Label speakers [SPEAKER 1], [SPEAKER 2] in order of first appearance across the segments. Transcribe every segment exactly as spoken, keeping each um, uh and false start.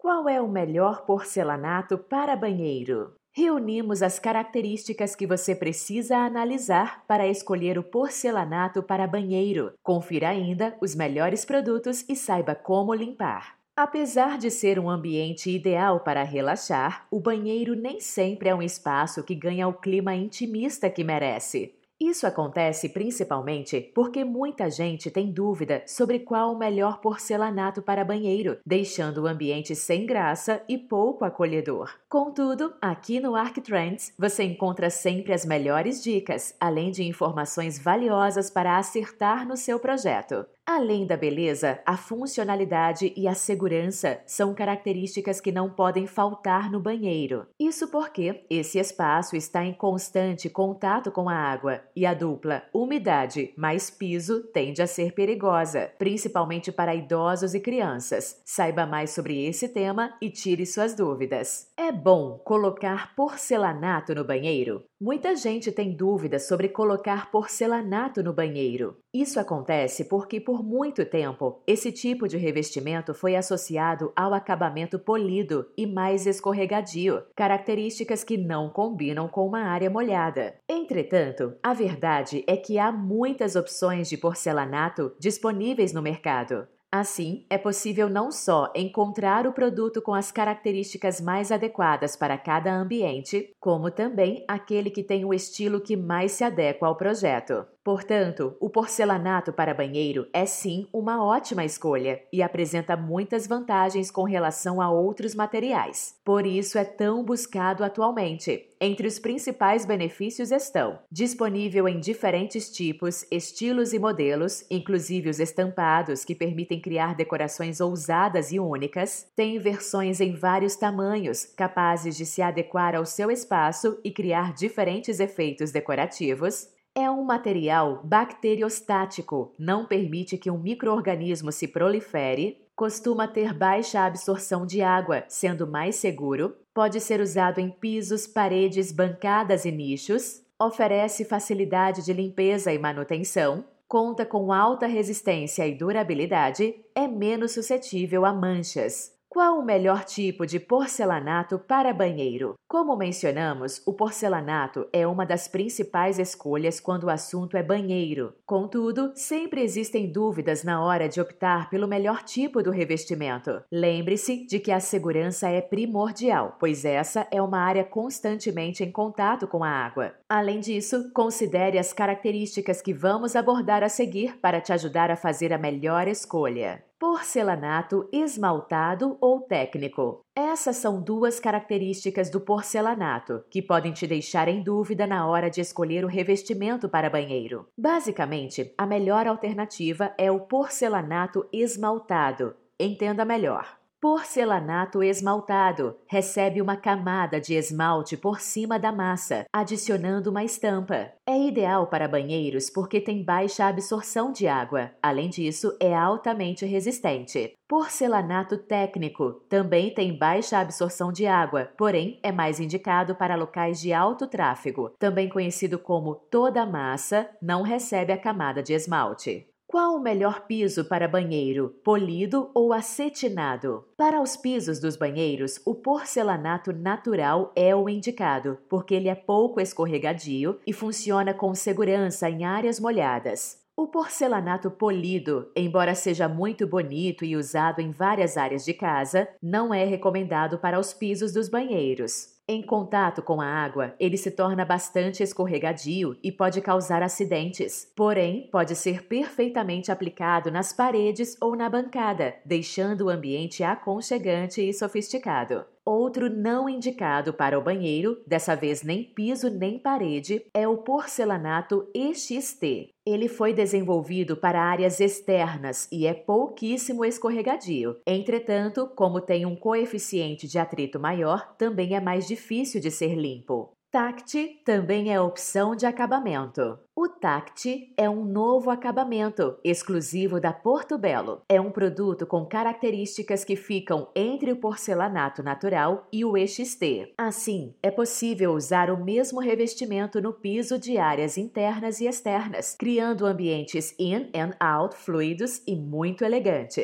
[SPEAKER 1] Qual é o melhor porcelanato para banheiro? Reunimos as características que você precisa analisar para escolher o porcelanato para banheiro. Confira ainda os melhores produtos e saiba como limpar. Apesar de ser um ambiente ideal para relaxar, o banheiro nem sempre é um espaço que ganha o clima intimista que merece. Isso acontece principalmente porque muita gente tem dúvida sobre qual o melhor porcelanato para banheiro, deixando o ambiente sem graça e pouco acolhedor. Contudo, aqui no ArcTrends você encontra sempre as melhores dicas, além de informações valiosas para acertar no seu projeto. Além da beleza, a funcionalidade e a segurança são características que não podem faltar no banheiro. Isso porque esse espaço está em constante contato com a água e a dupla umidade mais piso tende a ser perigosa, principalmente para idosos e crianças. Saiba mais sobre esse tema e tire suas dúvidas. É bom colocar porcelanato no banheiro? Muita gente tem dúvidas sobre colocar porcelanato no banheiro. Isso acontece porque, por muito tempo, esse tipo de revestimento foi associado ao acabamento polido e mais escorregadio, características que não combinam com uma área molhada. Entretanto, a verdade é que há muitas opções de porcelanato disponíveis no mercado. Assim, é possível não só encontrar o produto com as características mais adequadas para cada ambiente, como também aquele que tem o estilo que mais se adequa ao projeto. Portanto, o porcelanato para banheiro é sim uma ótima escolha e apresenta muitas vantagens com relação a outros materiais. Por isso é tão buscado atualmente. Entre os principais benefícios estão: disponível em diferentes tipos, estilos e modelos, inclusive os estampados que permitem criar decorações ousadas e únicas, tem versões em vários tamanhos, capazes de se adequar ao seu espaço e criar diferentes efeitos decorativos. É um material bacteriostático, não permite que um micro-organismo se prolifere, costuma ter baixa absorção de água, sendo mais seguro, pode ser usado em pisos, paredes, bancadas e nichos, oferece facilidade de limpeza e manutenção, conta com alta resistência e durabilidade, é menos suscetível a manchas. Qual o melhor tipo de porcelanato para banheiro? Como mencionamos, o porcelanato é uma das principais escolhas quando o assunto é banheiro. Contudo, sempre existem dúvidas na hora de optar pelo melhor tipo do revestimento. Lembre-se de que a segurança é primordial, pois essa é uma área constantemente em contato com a água. Além disso, considere as características que vamos abordar a seguir para te ajudar a fazer a melhor escolha. Porcelanato esmaltado ou técnico. Essas são duas características do porcelanato que podem te deixar em dúvida na hora de escolher o revestimento para banheiro. Basicamente, a melhor alternativa é o porcelanato esmaltado. Entenda melhor. Porcelanato esmaltado recebe uma camada de esmalte por cima da massa, adicionando uma estampa. É ideal para banheiros porque tem baixa absorção de água. Além disso, é altamente resistente. Porcelanato técnico também tem baixa absorção de água, porém é mais indicado para locais de alto tráfego. Também conhecido como toda massa, não recebe a camada de esmalte. Qual o melhor piso para banheiro, polido ou acetinado? Para os pisos dos banheiros, o porcelanato natural é o indicado, porque ele é pouco escorregadio e funciona com segurança em áreas molhadas. O porcelanato polido, embora seja muito bonito e usado em várias áreas de casa, não é recomendado para os pisos dos banheiros. Em contato com a água, ele se torna bastante escorregadio e pode causar acidentes. Porém, pode ser perfeitamente aplicado nas paredes ou na bancada, deixando o ambiente aconchegante e sofisticado. Outro não indicado para o banheiro, dessa vez nem piso nem parede, é o porcelanato E X T. Ele foi desenvolvido para áreas externas e é pouquíssimo escorregadio. Entretanto, como tem um coeficiente de atrito maior, também é mais difícil de ser limpo. Tact também é opção de acabamento. O Tact é um novo acabamento exclusivo da Portobello. É um produto com características que ficam entre o porcelanato natural e o E X T. Assim, é possível usar o mesmo revestimento no piso de áreas internas e externas, criando ambientes in and out fluidos e muito elegantes.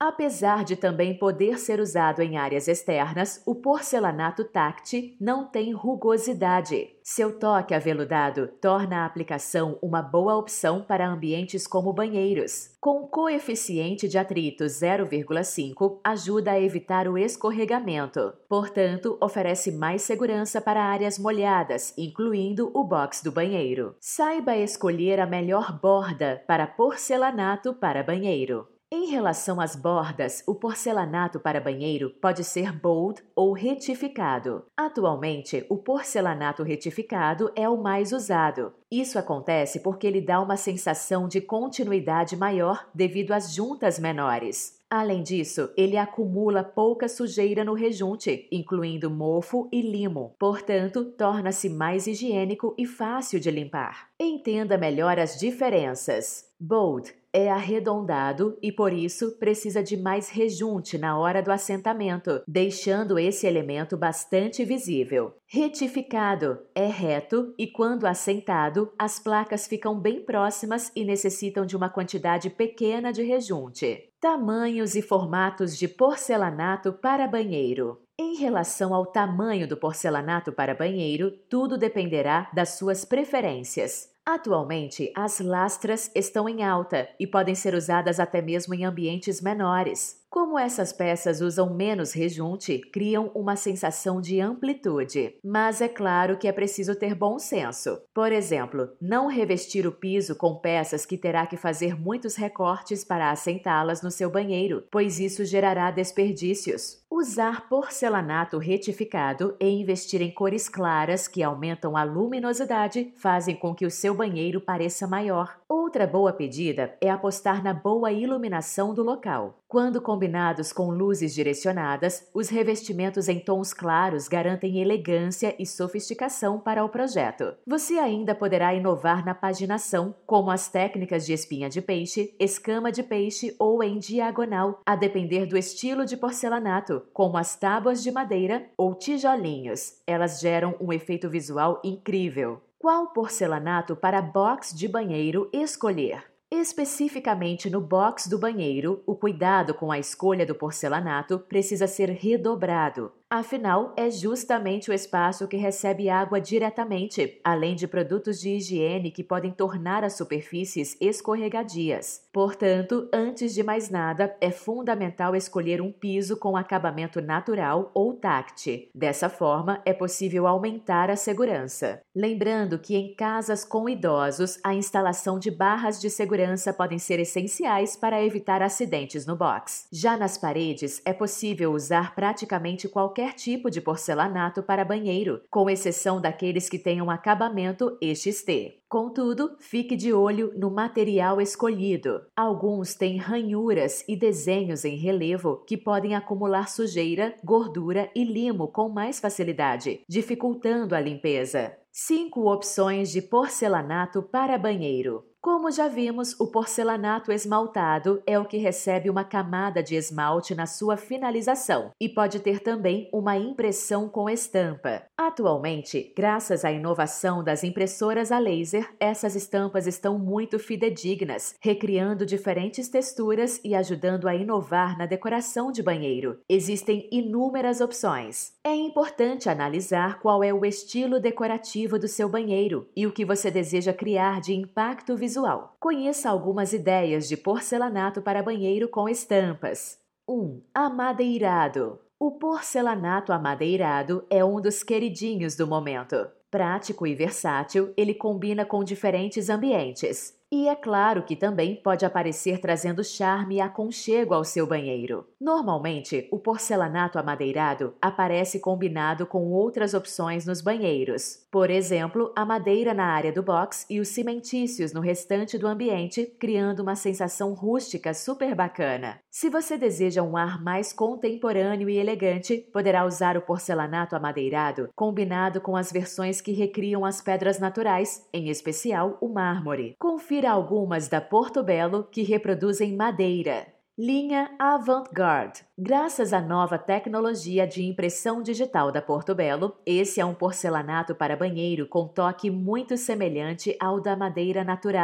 [SPEAKER 1] Apesar de também poder ser usado em áreas externas, o porcelanato Tact não tem rugosidade. Seu toque aveludado torna a aplicação uma boa opção para ambientes como banheiros. Com coeficiente de atrito zero vírgula cinco, ajuda a evitar o escorregamento. Portanto, oferece mais segurança para áreas molhadas, incluindo o box do banheiro. Saiba escolher a melhor borda para porcelanato para banheiro. Em relação às bordas, o porcelanato para banheiro pode ser bold ou retificado. Atualmente, o porcelanato retificado é o mais usado. Isso acontece porque ele dá uma sensação de continuidade maior devido às juntas menores. Além disso, ele acumula pouca sujeira no rejunte, incluindo mofo e limo. Portanto, torna-se mais higiênico e fácil de limpar. Entenda melhor as diferenças. Bold é arredondado e, por isso, precisa de mais rejunte na hora do assentamento, deixando esse elemento bastante visível. Retificado é reto e, quando assentado, as placas ficam bem próximas e necessitam de uma quantidade pequena de rejunte. Tamanhos e formatos de porcelanato para banheiro. Em relação ao tamanho do porcelanato para banheiro, tudo dependerá das suas preferências. Atualmente, as lastras estão em alta e podem ser usadas até mesmo em ambientes menores. Como essas peças usam menos rejunte, criam uma sensação de amplitude. Mas é claro que é preciso ter bom senso. Por exemplo, não revestir o piso com peças que terá que fazer muitos recortes para assentá-las no seu banheiro, pois isso gerará desperdícios. Usar porcelanato retificado e investir em cores claras que aumentam a luminosidade fazem com que o seu banheiro pareça maior. Outra boa pedida é apostar na boa iluminação do local. Quando combinados com luzes direcionadas, os revestimentos em tons claros garantem elegância e sofisticação para o projeto. Você ainda poderá inovar na paginação, como as técnicas de espinha de peixe, escama de peixe ou em diagonal, a depender do estilo de porcelanato, como as tábuas de madeira ou tijolinhos. Elas geram um efeito visual incrível. Qual porcelanato para box de banheiro escolher? Especificamente no box do banheiro, o cuidado com a escolha do porcelanato precisa ser redobrado. Afinal, é justamente o espaço que recebe água diretamente, além de produtos de higiene que podem tornar as superfícies escorregadias. Portanto, antes de mais nada, é fundamental escolher um piso com acabamento natural ou tact. Dessa forma, é possível aumentar a segurança. Lembrando que em casas com idosos, a instalação de barras de segurança podem ser essenciais para evitar acidentes no box. Já nas paredes, é possível usar praticamente qualquer tipo de porcelanato para banheiro, com exceção daqueles que tenham acabamento X T. Contudo, fique de olho no material escolhido. Alguns têm ranhuras e desenhos em relevo que podem acumular sujeira, gordura e limo com mais facilidade, dificultando a limpeza. cinco opções de porcelanato para banheiro. Como já vimos, o porcelanato esmaltado é o que recebe uma camada de esmalte na sua finalização e pode ter também uma impressão com estampa. Atualmente, graças à inovação das impressoras a laser, essas estampas estão muito fidedignas, recriando diferentes texturas e ajudando a inovar na decoração de banheiro. Existem inúmeras opções. É importante analisar qual é o estilo decorativo do seu banheiro e o que você deseja criar de impacto visual. Visual. Conheça algumas ideias de porcelanato para banheiro com estampas. um. Amadeirado. O porcelanato amadeirado é um dos queridinhos do momento. Prático e versátil, ele combina com diferentes ambientes. E é claro que também pode aparecer trazendo charme e aconchego ao seu banheiro. Normalmente, o porcelanato amadeirado aparece combinado com outras opções nos banheiros. Por exemplo, a madeira na área do box e os cimentícios no restante do ambiente, criando uma sensação rústica super bacana. Se você deseja um ar mais contemporâneo e elegante, poderá usar o porcelanato amadeirado combinado com as versões que recriam as pedras naturais, em especial o mármore. Confira algumas da Portobello que reproduzem madeira. Linha Avant-Garde. Graças à nova tecnologia de impressão digital da Portobello, esse é um porcelanato para banheiro com toque muito semelhante ao da madeira natural.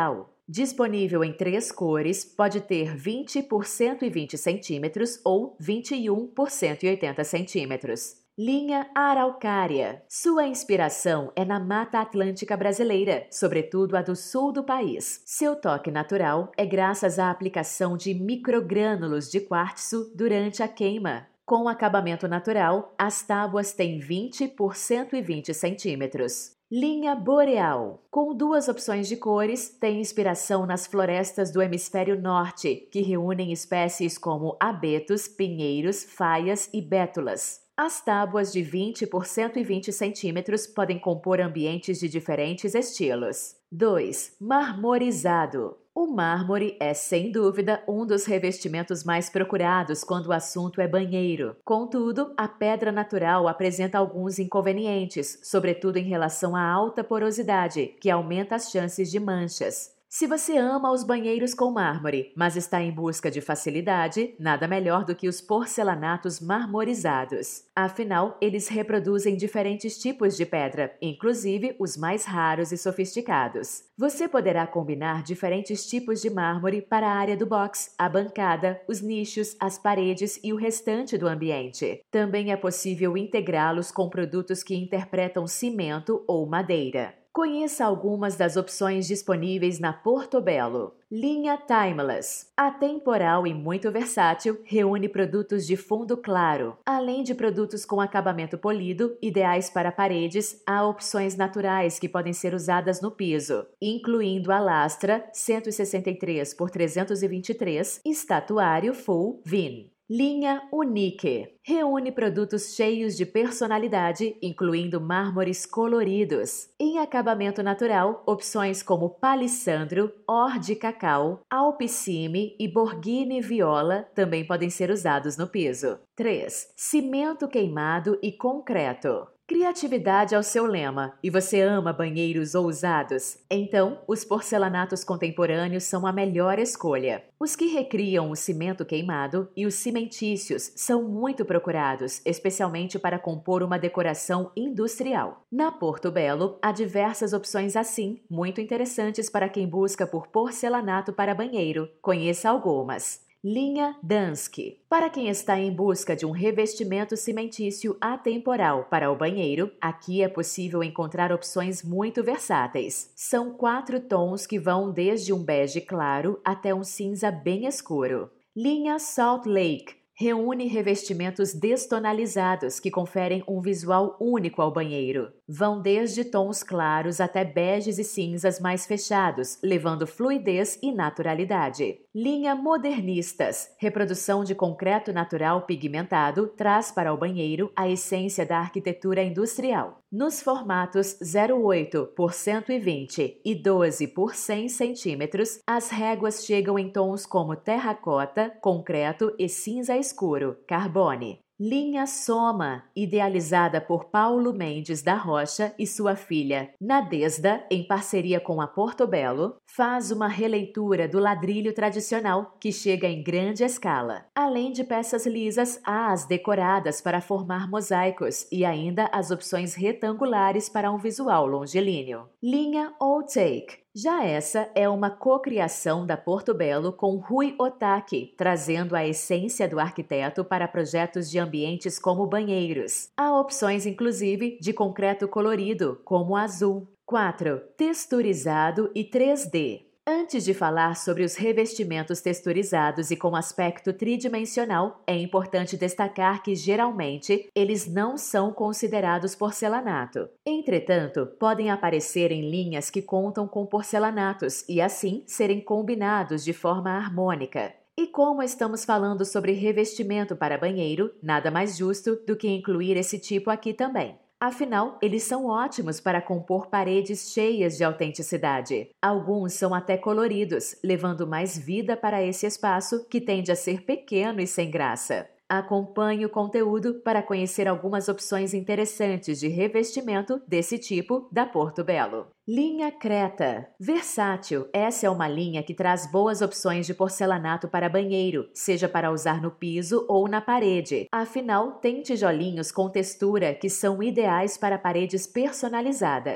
[SPEAKER 1] Disponível em três cores, pode ter vinte por cento e vinte centímetros ou vinte e um por cento e oitenta centímetros. Linha Araucária. Sua inspiração é na Mata Atlântica brasileira, sobretudo a do sul do país. Seu toque natural é graças à aplicação de microgrânulos de quartzo durante a queima. Com acabamento natural, as tábuas têm vinte por cento e vinte centímetros. Linha Boreal. Com duas opções de cores, tem inspiração nas florestas do hemisfério norte, que reúnem espécies como abetos, pinheiros, faias e bétulas. As tábuas de vinte por cento e vinte centímetros podem compor ambientes de diferentes estilos. dois. Marmorizado. O mármore é, sem dúvida, um dos revestimentos mais procurados quando o assunto é banheiro. Contudo, a pedra natural apresenta alguns inconvenientes, sobretudo em relação à alta porosidade, que aumenta as chances de manchas. Se você ama os banheiros com mármore, mas está em busca de facilidade, nada melhor do que os porcelanatos marmorizados. Afinal, eles reproduzem diferentes tipos de pedra, inclusive os mais raros e sofisticados. Você poderá combinar diferentes tipos de mármore para a área do box, a bancada, os nichos, as paredes e o restante do ambiente. Também é possível integrá-los com produtos que interpretam cimento ou madeira. Conheça algumas das opções disponíveis na Portobello. Linha Timeless. Atemporal e muito versátil, reúne produtos de fundo claro. Além de produtos com acabamento polido, ideais para paredes, há opções naturais que podem ser usadas no piso, incluindo a lastra cento e sessenta e três por trezentos e vinte e três, estatuário Full Vin. Linha Unique. Reúne produtos cheios de personalidade, incluindo mármores coloridos. Em acabamento natural, opções como palissandro, or de cacau, alpicime e borghini viola também podem ser usados no piso. três. Cimento queimado e concreto. Criatividade é o seu lema e você ama banheiros ousados? Então, os porcelanatos contemporâneos são a melhor escolha. Os que recriam o cimento queimado e os cimentícios são muito procurados, especialmente para compor uma decoração industrial. Na Portobello, há diversas opções assim, muito interessantes para quem busca por porcelanato para banheiro. Conheça algumas. Linha Dansk. Para quem está em busca de um revestimento cimentício atemporal para o banheiro, aqui é possível encontrar opções muito versáteis. São quatro tons que vão desde um bege claro até um cinza bem escuro. Linha Salt Lake. Reúne revestimentos destonalizados que conferem um visual único ao banheiro. Vão desde tons claros até beges e cinzas mais fechados, levando fluidez e naturalidade. Linha Modernistas. Reprodução de concreto natural pigmentado traz para o banheiro a essência da arquitetura industrial. Nos formatos zero vírgula oito por cento e vinte e doze por cem centímetros, as réguas chegam em tons como terracota, concreto e cinza escuro, carbone. Linha Soma, idealizada por Paulo Mendes da Rocha e sua filha Nadezda, em parceria com a Portobello, faz uma releitura do ladrilho tradicional que chega em grande escala. Além de peças lisas, há as decoradas para formar mosaicos e ainda as opções retangulares para um visual longilíneo. Linha Old Take. Já essa é uma cocriação da Portobello com Rui Otaki, trazendo a essência do arquiteto para projetos de ambientes como banheiros. Há opções, inclusive, de concreto colorido, como azul. quatro. Texturizado e três D. Antes de falar sobre os revestimentos texturizados e com aspecto tridimensional, é importante destacar que, geralmente, eles não são considerados porcelanato. Entretanto, podem aparecer em linhas que contam com porcelanatos e, assim, serem combinados de forma harmônica. E como estamos falando sobre revestimento para banheiro, nada mais justo do que incluir esse tipo aqui também. Afinal, eles são ótimos para compor paredes cheias de autenticidade. Alguns são até coloridos, levando mais vida para esse espaço que tende a ser pequeno e sem graça. Acompanhe o conteúdo para conhecer algumas opções interessantes de revestimento desse tipo da Portobello. Linha Creta. Versátil, essa é uma linha que traz boas opções de porcelanato para banheiro, seja para usar no piso ou na parede. Afinal, tem tijolinhos com textura que são ideais para paredes personalizadas.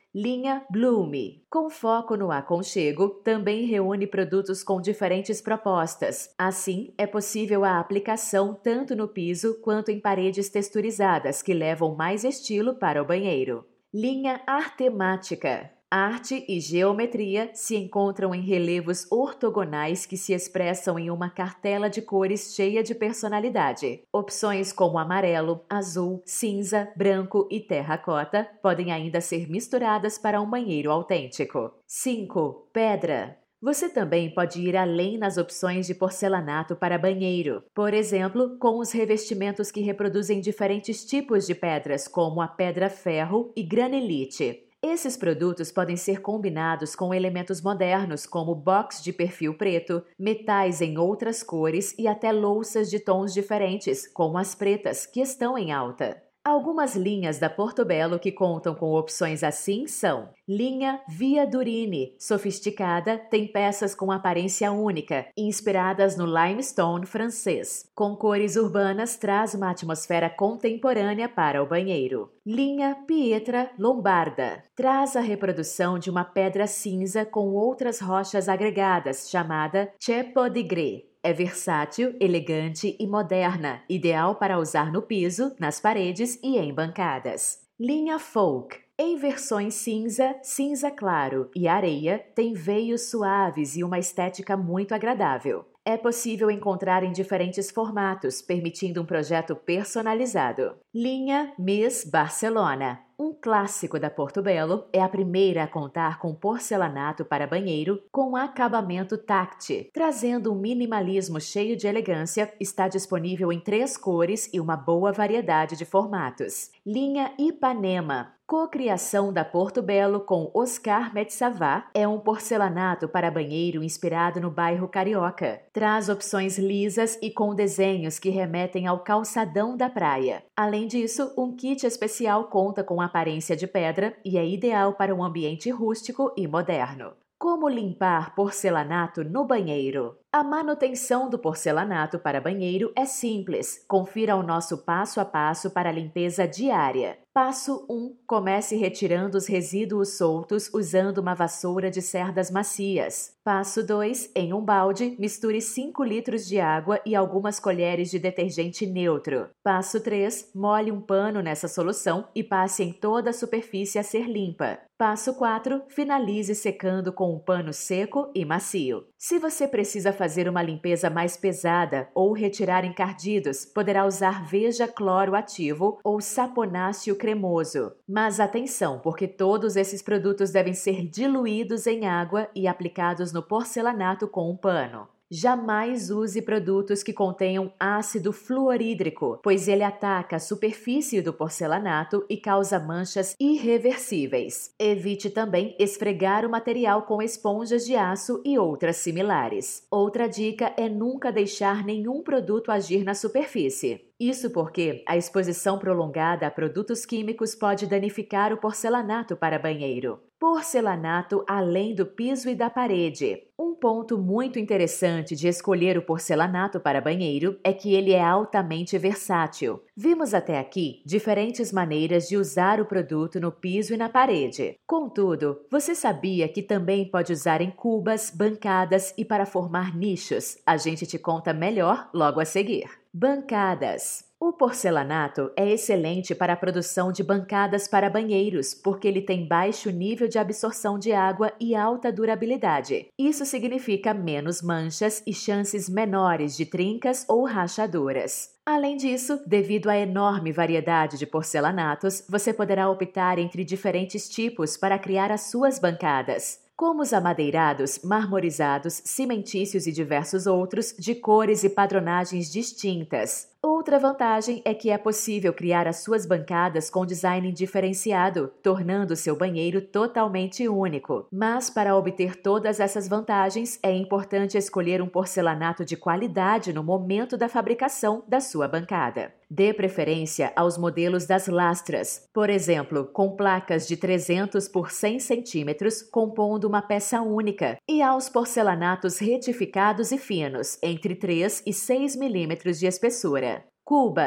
[SPEAKER 1] Linha Bloom. Com foco no aconchego, também reúne produtos com diferentes propostas. Assim, é possível a aplicação tanto no piso quanto em paredes texturizadas que levam mais estilo para o banheiro. Linha Artemática. Arte e geometria se encontram em relevos ortogonais que se expressam em uma cartela de cores cheia de personalidade. Opções como amarelo, azul, cinza, branco e terracota podem ainda ser misturadas para um banheiro autêntico. cinco. Pedra. Você também pode ir além nas opções de porcelanato para banheiro. Por exemplo, com os revestimentos que reproduzem diferentes tipos de pedras, como a pedra-ferro e granilite. Esses produtos podem ser combinados com elementos modernos como box de perfil preto, metais em outras cores e até louças de tons diferentes, como as pretas, que estão em alta. Algumas linhas da Portobello que contam com opções assim são: linha Via Durini, sofisticada, tem peças com aparência única, inspiradas no limestone francês. Com cores urbanas, traz uma atmosfera contemporânea para o banheiro. Linha Pietra Lombarda, traz a reprodução de uma pedra cinza com outras rochas agregadas, chamada Ceppo di Gre. É versátil, elegante e moderna, ideal para usar no piso, nas paredes e em bancadas. Linha Folk. Em versões cinza, cinza claro e areia, tem veios suaves e uma estética muito agradável. É possível encontrar em diferentes formatos, permitindo um projeto personalizado. Linha Miss Barcelona. Um clássico da Portobello, é a primeira a contar com porcelanato para banheiro com acabamento Tacte. Trazendo um minimalismo cheio de elegância, está disponível em três cores e uma boa variedade de formatos. Linha Ipanema. Cocriação da Portobello com Oscar Metsavá, é um porcelanato para banheiro inspirado no bairro Carioca. Traz opções lisas e com desenhos que remetem ao calçadão da praia. Além disso, um kit especial conta com aparência de pedra e é ideal para um ambiente rústico e moderno. Como limpar porcelanato no banheiro? A manutenção do porcelanato para banheiro é simples. Confira o nosso passo a passo para a limpeza diária. Passo um. Comece retirando os resíduos soltos usando uma vassoura de cerdas macias. Passo dois. Em um balde, misture cinco litros de água e algumas colheres de detergente neutro. Passo três. Molhe um pano nessa solução e passe em toda a superfície a ser limpa. Passo quatro. Finalize secando com um pano seco e macio. Se você precisa fazer uma limpeza mais pesada ou retirar encardidos, poderá usar Veja Cloro Ativo ou Saponáceo Cremoso. Mas atenção, porque todos esses produtos devem ser diluídos em água e aplicados no porcelanato com um pano. Jamais use produtos que contenham ácido fluorídrico, pois ele ataca a superfície do porcelanato e causa manchas irreversíveis. Evite também esfregar o material com esponjas de aço e outras similares. Outra dica é nunca deixar nenhum produto agir na superfície. Isso porque a exposição prolongada a produtos químicos pode danificar o porcelanato para banheiro. Porcelanato além do piso e da parede. Um ponto muito interessante de escolher o porcelanato para banheiro é que ele é altamente versátil. Vimos até aqui diferentes maneiras de usar o produto no piso e na parede. Contudo, você sabia que também pode usar em cubas, bancadas e para formar nichos? A gente te conta melhor logo a seguir. Bancadas. O porcelanato é excelente para a produção de bancadas para banheiros, porque ele tem baixo nível de absorção de água e alta durabilidade. Isso significa menos manchas e chances menores de trincas ou rachaduras. Além disso, devido à enorme variedade de porcelanatos, você poderá optar entre diferentes tipos para criar as suas bancadas, como os amadeirados, marmorizados, cimentícios e diversos outros, de cores e padronagens distintas. Outra vantagem é que é possível criar as suas bancadas com design diferenciado, tornando seu banheiro totalmente único. Mas para obter todas essas vantagens, é importante escolher um porcelanato de qualidade no momento da fabricação da sua bancada. Dê preferência aos modelos das lastras, por exemplo, com placas de trezentos por cem centímetros, compondo uma peça única, e aos porcelanatos retificados e finos, entre três e seis milímetros de espessura. Cubas.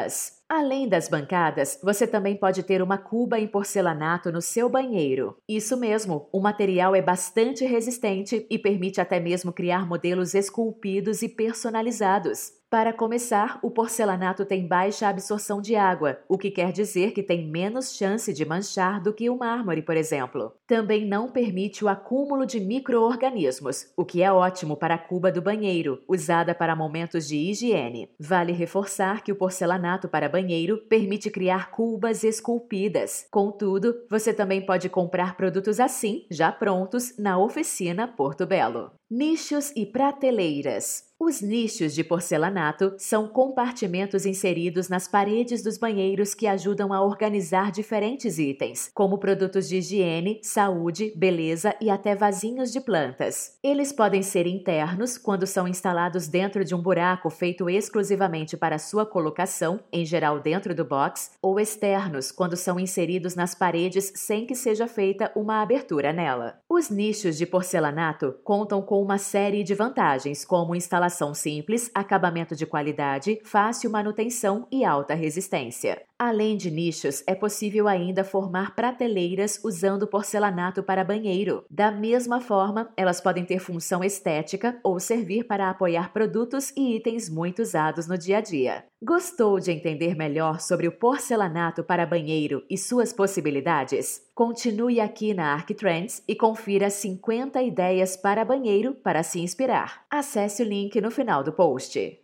[SPEAKER 1] Além das bancadas, você também pode ter uma cuba em porcelanato no seu banheiro. Isso mesmo, o material é bastante resistente e permite até mesmo criar modelos esculpidos e personalizados. Para começar, o porcelanato tem baixa absorção de água, o que quer dizer que tem menos chance de manchar do que o mármore, por exemplo. Também não permite o acúmulo de micro-organismos, o que é ótimo para a cuba do banheiro, usada para momentos de higiene. Vale reforçar que o porcelanato para banheiro permite criar cubas esculpidas. Contudo, você também pode comprar produtos assim, já prontos, na oficina Porto Belo. Nichos e prateleiras. Os nichos de porcelanato são compartimentos inseridos nas paredes dos banheiros que ajudam a organizar diferentes itens, como produtos de higiene, saúde, beleza e até vasinhos de plantas. Eles podem ser internos, quando são instalados dentro de um buraco feito exclusivamente para sua colocação, em geral dentro do box, ou externos, quando são inseridos nas paredes sem que seja feita uma abertura nela. Os nichos de porcelanato contam com uma série de vantagens, como instalação simples, acabamento de qualidade, fácil manutenção e alta resistência. Além de nichos, é possível ainda formar prateleiras usando porcelanato para banheiro. Da mesma forma, elas podem ter função estética ou servir para apoiar produtos e itens muito usados no dia a dia. Gostou de entender melhor sobre o porcelanato para banheiro e suas possibilidades? Continue aqui na ArcTrends e confira cinquenta ideias para banheiro para se inspirar. Acesse o link no final do post.